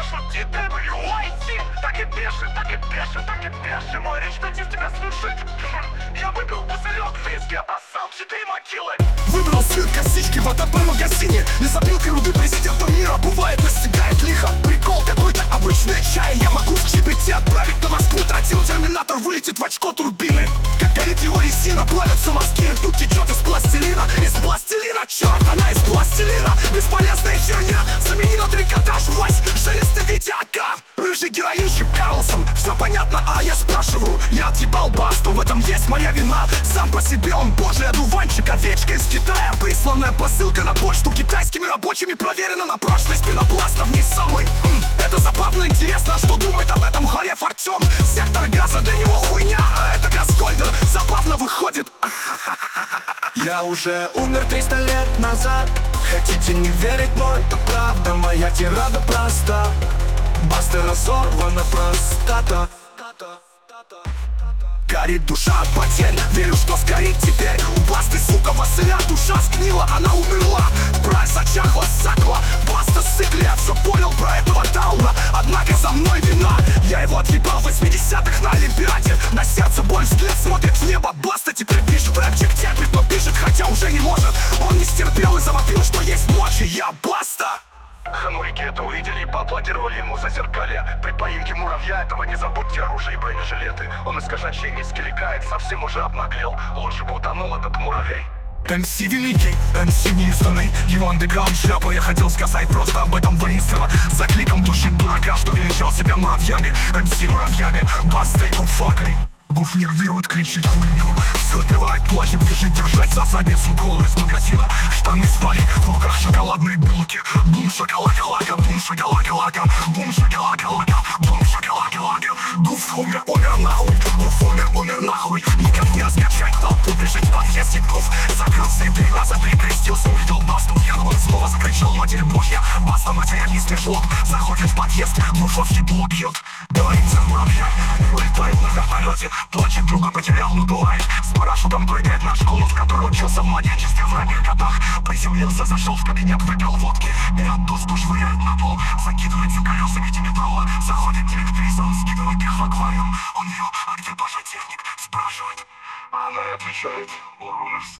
шути, WYT. Так и пишет, так и пишет, так и пишет. Мой речь надеюсь тебя слушать. Я выпил бутылек виски, обоссал 4 могилы. Выбрал цвет косички в АТБ-магазине. Не забил руды президента мира. Бывает, настигает лихо. Прикол какой-то обычный чай. Я могу в GPT отправить на Москву. Тротил терминатор вылетит в очко турбины. Как горит его резина, плавятся мозги. Тут течет из пластилина. Из пластилина, черт, она из пластилина. Бесполезная херня. Заменила трикотаж, вась, шелесты видеока. Рыжий героинщик Карлсон. Все понятно, а я спрашиваю. Я отъебал басту, в этом есть моя вина. Сам по себе он божий одуванчик. Овечка из Китая, присланная посылка на почту. Китайскими рабочими проверена на прочность пенопласта в ней самой. Это забавно, интересно, что думает об этом Харев Артем. Сектор газа для него хуйня, а это Газгольдер. Забавно выходит. Я уже умер 300 лет назад. Хотите не верить, но это правда. Моя тирада проста. Баста разорвана простата. Горит душа от потерь, верю, что сгорит теперь. У Басты, сука, Василя душа сгнила, она умерла. Прай зачахла, сакла, Баста сыгли. Я все понял про этого Дауна, однако за мной вина. Я его отъебал в 80-х на Олимпиаде. На сердце боль, взгляд смотрит в небо. Баста теперь пишет, рэпчик терпит, но пишет, хотя уже не может. Он не стерпел и завопил, что есть мочи. Я Баста. Ханурики это увидели и поаплодировали ему за зеркалье. При поимке муравья этого не забудьте оружие и бронежилеты. Он из кошачьей миски легает, совсем уже обнаглел. Лучше бы утонул этот муравей. МС великий, МС неизданный. Его андеграунд шляпа, я хотел сказать просто об этом воинственно. За кликом души дурака, что величал себя муравьями. МС муравьями, Баста и факой. Буф нервирует, кричит хуйню. Все отбивает, плачет, бежит держать за задницу голову из магазина. Штаны спали, в руках шоколадные булки. Бум шоколака-лака, бум шоколака-лака. Бум шоколака-лака, бум шоколака-лака. Буф умер нахуй, Буф умер нахуй. Никак не раскачать толпу, бежит в подъезде Буф. Закрылся и 3 раза перекрестился, увидел Басту. Он снова закричал: Матерь Божья. Баста материалистый жлоб, заходит в подъезд, Буфов ебло бьет. Говорит за муравья, улетает на вертолете. Плачет, друга потерял, но бывает. С парашютом прыгает на школу, в которой учился в младенчестве в ранних годах. Приземлился, зашел в кабинет, выпил водки. Берет доску, швыряет на пол, закидывается колесами Димитрова. Заходит директриса, он скидывает их в аквариум. Он ее: а где Паша техник? Спрашивает. А она отвечает: